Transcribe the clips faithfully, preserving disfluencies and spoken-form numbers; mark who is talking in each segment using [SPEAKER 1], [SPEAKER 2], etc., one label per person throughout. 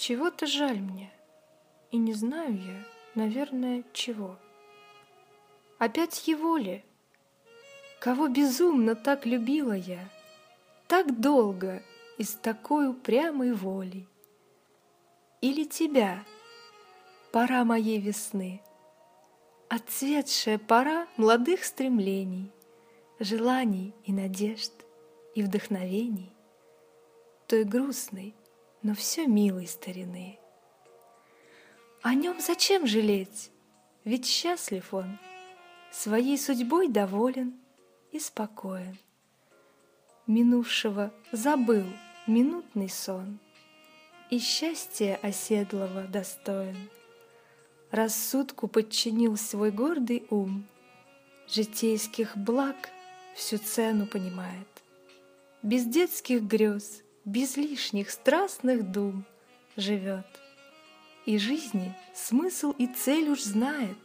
[SPEAKER 1] Чего-то жаль мне, и не знаю я, наверное, чего. Опять его ли? Кого безумно так любила я, так долго и с такой упрямой волей? Или тебя, пора моей весны, отцветшая пора молодых стремлений, желаний и надежд, и вдохновений, той грустной, но все милой старины. О нем зачем жалеть? Ведь счастлив он, своей судьбой доволен и спокоен. Минувшего забыл минутный сон, и счастья оседлого достоин. Рассудку подчинил свой гордый ум, житейских благ всю цену понимает. Без детских грез, без лишних страстных дум живет, и жизни смысл и цель уж знает.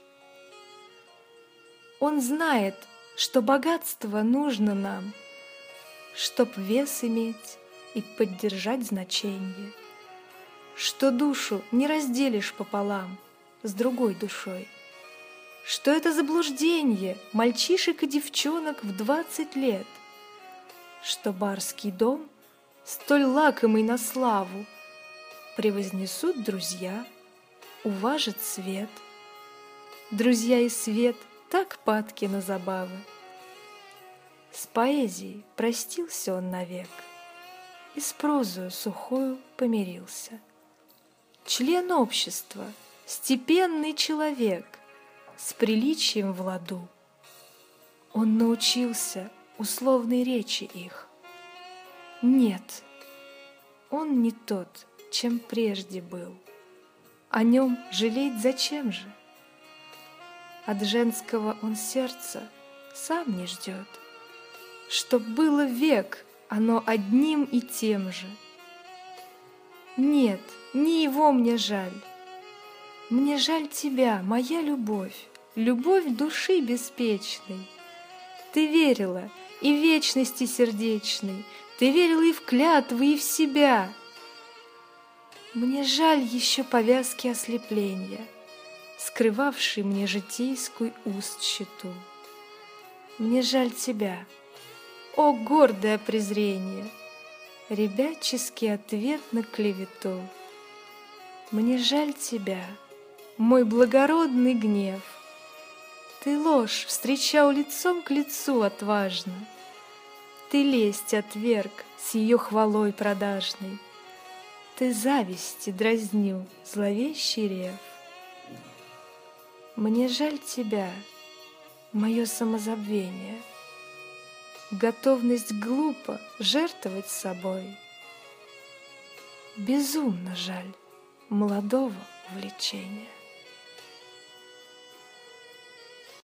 [SPEAKER 1] Он знает, что богатство нужно нам, чтоб вес иметь и поддержать значенье, что душу не разделишь пополам с другой душой, что это заблужденье мальчишек и девчонок в двадцать лет, что барский дом, столь лакомый на славу, превознесут друзья, уважит свет. Друзья и свет так падки на забавы. С поэзией простился он навек и с прозою сухою помирился. Член общества, степенный человек, с приличием в ладу. Он научился условной речи их. Нет, он не тот, чем прежде был. О нем жалеть зачем же? От женского он сердца сам не ждет, чтоб было век оно одним и тем же. Нет, не его мне жаль. Мне жаль тебя, моя любовь, любовь души беспечной. Ты верила и в вечности сердечной, ты верила и в клятвы, и в себя. Мне жаль еще повязки ослепления, скрывавшей мне житейскую уст щиту. Мне жаль тебя, о гордое презрение, ребяческий ответ на клевету. Мне жаль тебя, мой благородный гнев. Ты ложь встречал лицом к лицу отважно, ты лесть отверг с ее хвалой продажной, ты зависти дразнил зловещий рев. Мне жаль тебя, мое самозабвение, готовность глупо жертвовать собой. Безумно жаль молодого влечения.